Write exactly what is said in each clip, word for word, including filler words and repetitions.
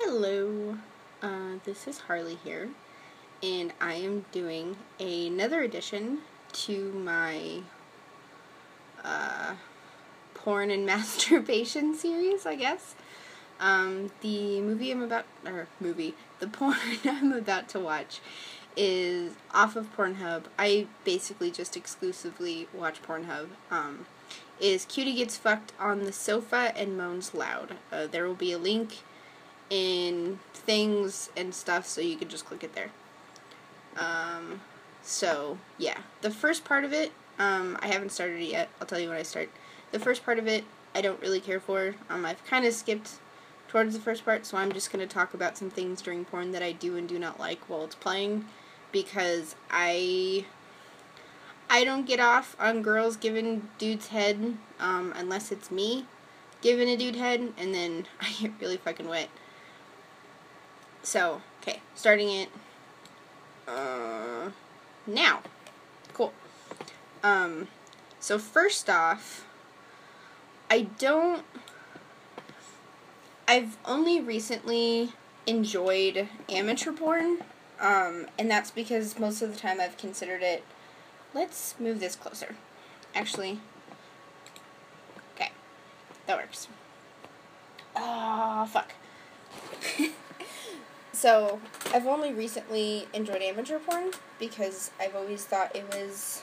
Hello, uh, this is Harley here, and I am doing another addition to my uh, porn and masturbation series, I guess. Um, the movie I'm about, or movie, the porn I'm about to watch is off of Pornhub. I basically just exclusively watch Pornhub. Um, is Cutie Gets Fucked on the Sofa and Moans Loud. Uh, there will be a link in things and stuff, so you can just click it there. Um, so, yeah. The first part of it, um, I haven't started it yet. I'll tell you when I start. The first part of it, I don't really care for. Um, I've kind of skipped towards the first part, so I'm just going to talk about some things during porn that I do and do not like while it's playing, because I... I don't get off on girls giving dudes head, um, unless it's me giving a dude head, and then I get really fucking wet. So, okay, starting it, uh, now. Cool. Um, so first off, I don't, I've only recently enjoyed amateur porn, um, and that's because most of the time I've considered it, let's move this closer, actually, okay, that works. Ah, fuck. So, I've only recently enjoyed amateur porn, because I've always thought it was,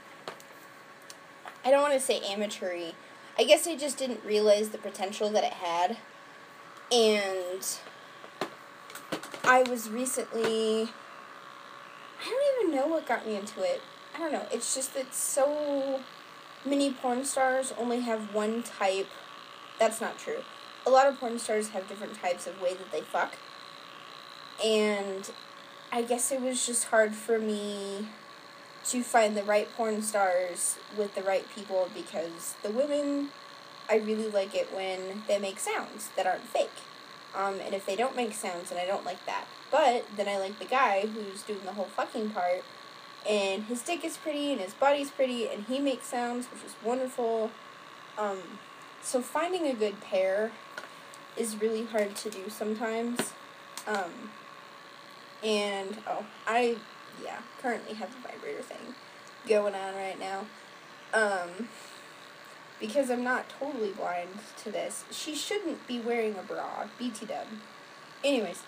I don't want to say amateur-y, I guess I just didn't realize the potential that it had, and I was recently, I don't even know what got me into it, I don't know, it's just that so many porn stars only have one type, that's not true, a lot of porn stars have different types of way that they fuck. And I guess it was just hard for me to find the right porn stars with the right people, because the women, I really like it when they make sounds that aren't fake. Um, and if they don't make sounds, then I don't like that. But then I like the guy who's doing the whole fucking part, and his dick is pretty, and his body's pretty, and he makes sounds, which is wonderful. Um, so finding a good pair is really hard to do sometimes. Um... And, oh, I, yeah, currently have the vibrator thing going on right now. Um, because I'm not totally blind to this. She shouldn't be wearing a bra. B T dub. Anyways.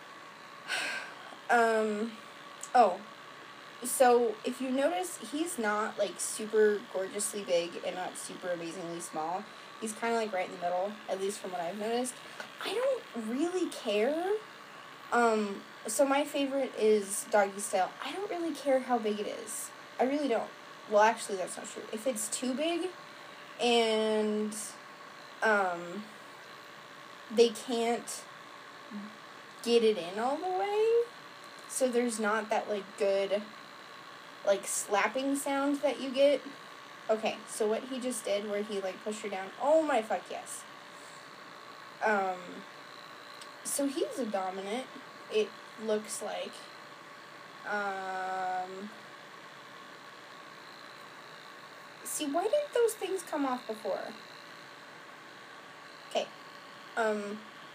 Um, oh. So, if you notice, he's not, like, super gorgeously big and not super amazingly small. He's kind of, like, right in the middle, at least from what I've noticed. I don't really care. Um... So my favorite is doggy style. I don't really care how big it is. I really don't. Well, actually, that's not true. If it's too big and um, they can't get it in all the way, so there's not that, like, good, like, slapping sound that you get. Okay, so what he just did where he, like, pushed her down. Oh, my fuck, yes. Um, so he's a dominant. It looks like, um, see, why didn't those things come off before? Okay, um,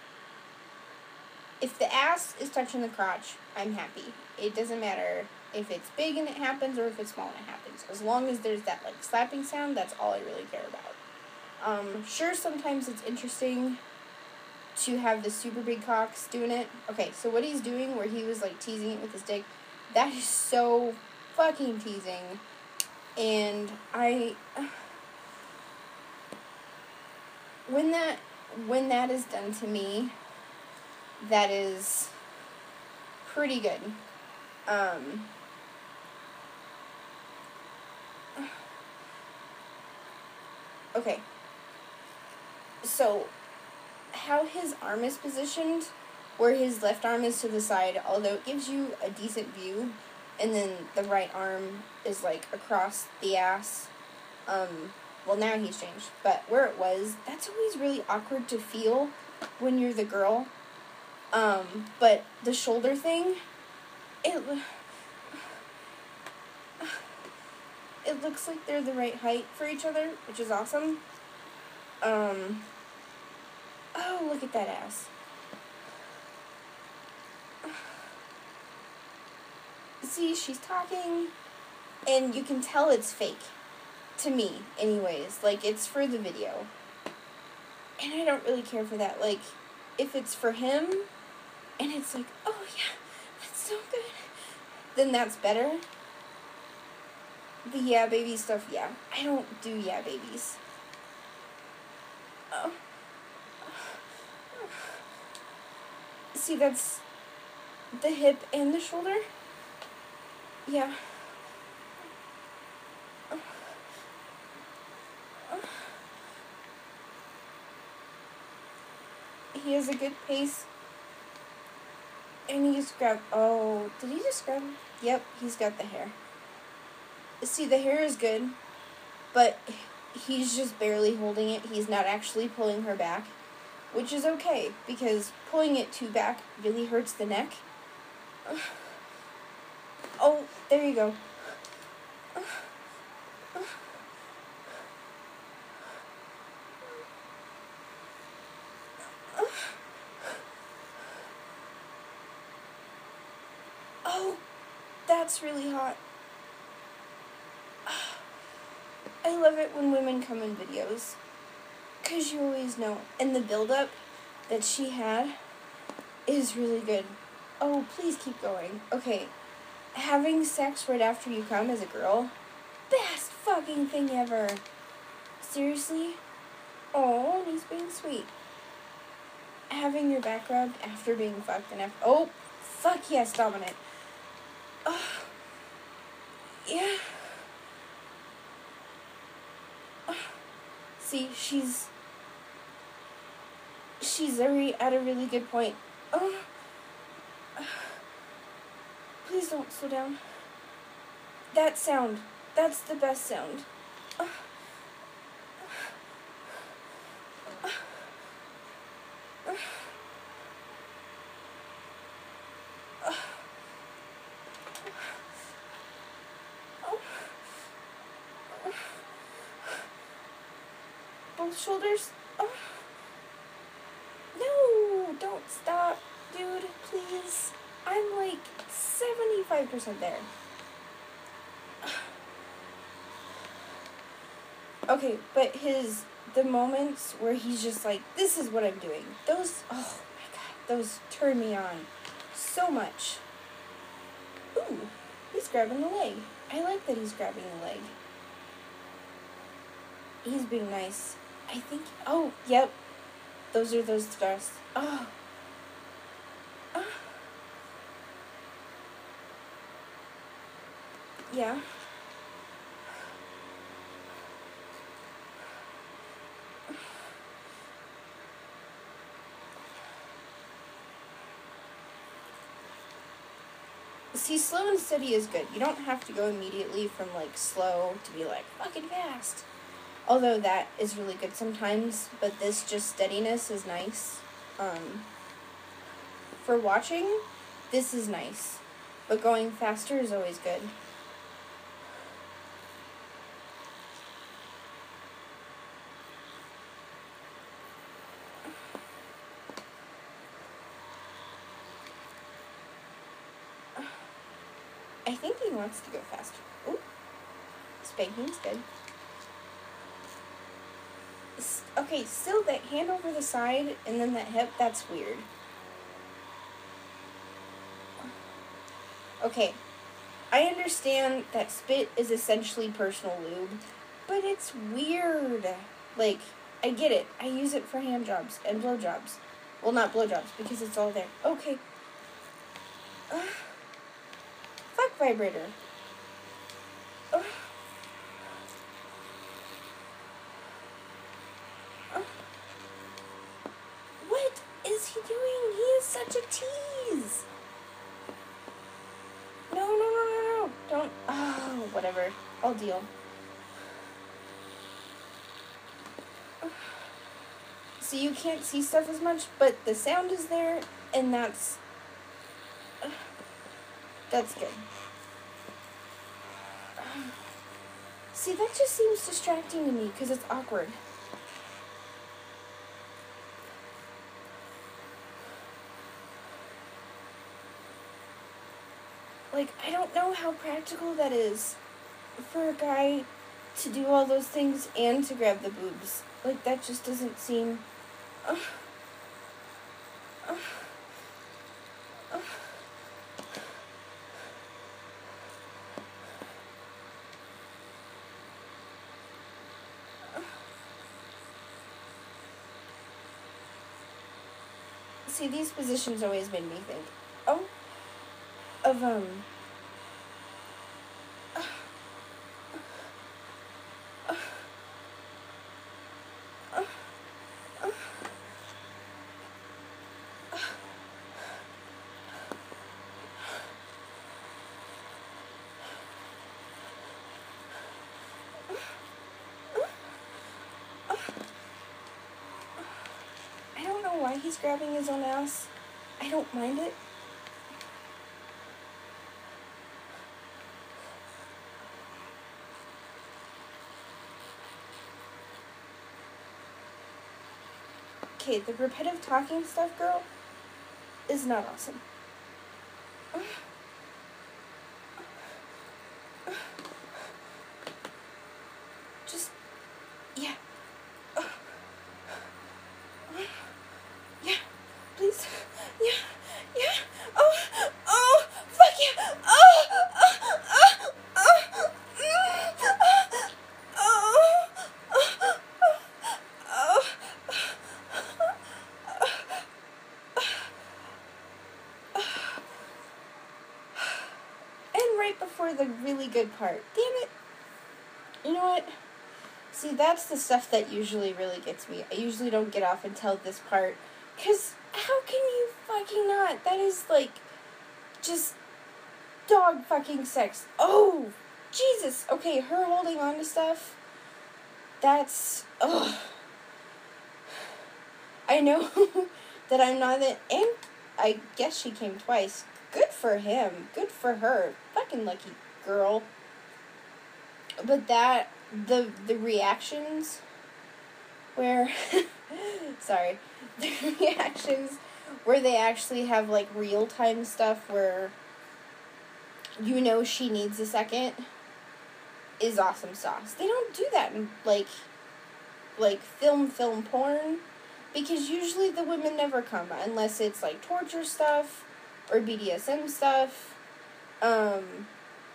if the ass is touching the crotch, I'm happy. It doesn't matter if it's big and it happens or if it's small and it happens. As long as there's that, like, slapping sound, that's all I really care about. Um, sure, sometimes it's interesting to have the super big cocks doing it. Okay, so what he's doing where he was, like, teasing it with his dick, that is so fucking teasing. And I, when that, when that is done to me, that is pretty good. Um, okay. So, how his arm is positioned, where his left arm is to the side, although it gives you a decent view, and then the right arm is, like, across the ass. Um, well, now he's changed, but where it was, that's always really awkward to feel when you're the girl. Um, but the shoulder thing, it, it looks like they're the right height for each other, which is awesome. Um... Oh, look at that ass. See, she's talking, and you can tell it's fake. To me, anyways. Like, it's for the video. And I don't really care for that. Like, if it's for him, and it's like, oh yeah, that's so good, then that's better. The yeah baby stuff, yeah. I don't do yeah babies. Oh. See, that's the hip and the shoulder. Yeah. He has a good pace. And he just grabbed, oh, did he just grab? Yep, he's got the hair. See, the hair is good, but he's just barely holding it. He's not actually pulling her back, which is okay, because pulling it too back really hurts the neck. Oh, there you go. Oh, that's really hot. I love it when women come in videos, because you always know. And the build-up that she had is really good. Oh, please keep going. Okay, having sex right after you come as a girl, best fucking thing ever. Seriously? Oh, and he's being sweet. Having your back rubbed after being fucked and after... Oh, fuck yes, dominant. Oh, yeah. Oh. See, she's... She's very, at a really good point. Oh. Please don't slow down. That sound. That's the best sound. Oh. Both shoulders. Oh. No, don't stop, dude, please. I'm like seventy-five percent there. Okay, but his, the moments where he's just like, this is what I'm doing. Those, oh my god, those turn me on so much. Ooh, he's grabbing the leg. I like that he's grabbing the leg. He's being nice. I think, oh, yep. Those are those stars. Oh. Oh. Yeah. See, slow and steady is good. You don't have to go immediately from, like, slow to be, like, fucking fast. Although that is really good sometimes, but this just steadiness is nice. Um, for watching, this is nice. But going faster is always good. I think he wants to go faster. Ooh. Spanking's good. S- okay, still that hand over the side and then that hip, that's weird. Okay, I understand that spit is essentially personal lube, but it's weird. Like, I get it. I use it for hand jobs and blow jobs. Well, not blow jobs because it's all there. Okay. Uh, fuck vibrator. Uh, uh, what is he doing? He is such a tease. No, no, no, no, no. Don't. Oh, whatever. I'll deal. So you can't see stuff as much, but the sound is there, and that's... Uh, that's good. Uh, see, that just seems distracting to me, because it's awkward. like, I don't know how practical that is for a guy to do all those things and to grab the boobs. Like, that just doesn't seem... Uh, uh, uh. See, these positions always made me think, oh, of, um, uh, uh, uh, uh, uh, I don't know why he's grabbing his own ass. I don't mind it. Okay, the repetitive talking stuff, girl, is not awesome. Just, yeah. Yeah, please. Yeah, yeah. Oh, oh, fuck yeah. Oh, oh, oh, oh, mm, oh, oh, oh, and right before the really good part. Damn it. You know what? See, that's the stuff that usually really gets me. I usually don't get off until this part. Because how can you fucking not? That is, like, just dog fucking sex. Oh, Jesus. Okay, her holding on to stuff. That's, ugh. I know that I'm not that, and I guess she came twice. Good for him. Good for her. Fucking lucky girl. But that, the, the reactions where, sorry, the reactions where they actually have, like, real-time stuff where you know she needs a second is awesome sauce. They don't do that in, like, like, film, film porn, because usually the women never come, unless it's, like, torture stuff, or B D S M stuff. Um,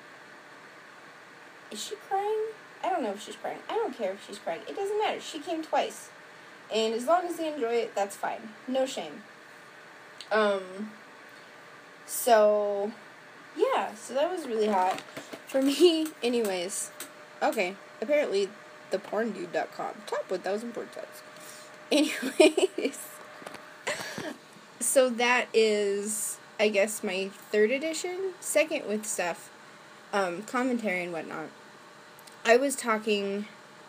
is she crying? I don't know if she's crying. I don't care if she's crying. It doesn't matter. She came twice. And as long as they enjoy it, that's fine. No shame. Um, so, yeah. So that was really hot. For me, anyways. Okay. Apparently, the porn dude dot com. Top one thousand porn sites. Anyways. So that is, I guess, my third edition. Second with stuff. Um, commentary and whatnot. I was talking,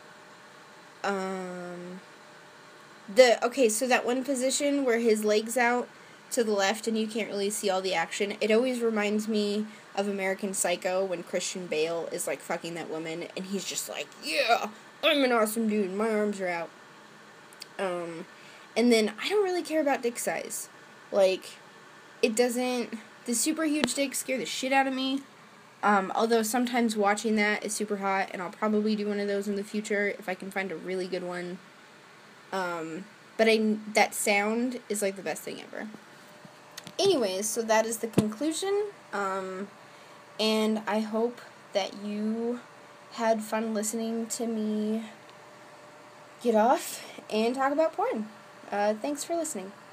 um, the, okay, so that one position where his leg's out to the left and you can't really see all the action, it always reminds me of American Psycho when Christian Bale is, like, fucking that woman, and he's just like, yeah, I'm an awesome dude, my arms are out. Um, and then I don't really care about dick size. Like, it doesn't, the super huge dicks scare the shit out of me. Um, although sometimes watching that is super hot, and I'll probably do one of those in the future if I can find a really good one. Um, but I, that sound is, like, the best thing ever. Anyways, so that is the conclusion, um, and I hope that you had fun listening to me get off and talk about porn. Uh, thanks for listening.